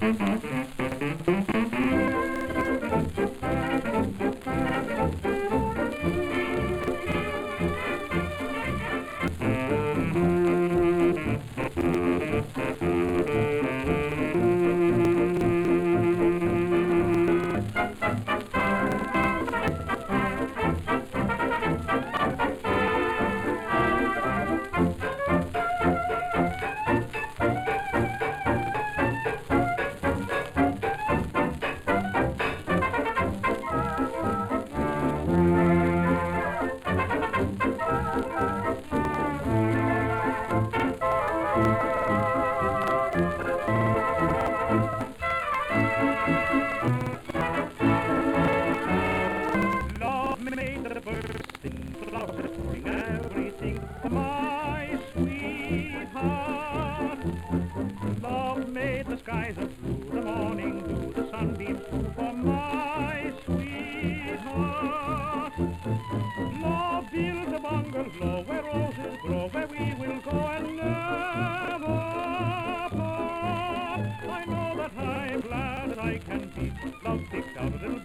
Love made the bursting flowers bring everything for my sweetheart. Love made the skies of blue, the morning dew, the sunbeams too for my sweetheart. Love builds a bungalow where roses grow, where we will go and never part. I know that I'm glad that I can be. Love picked out a little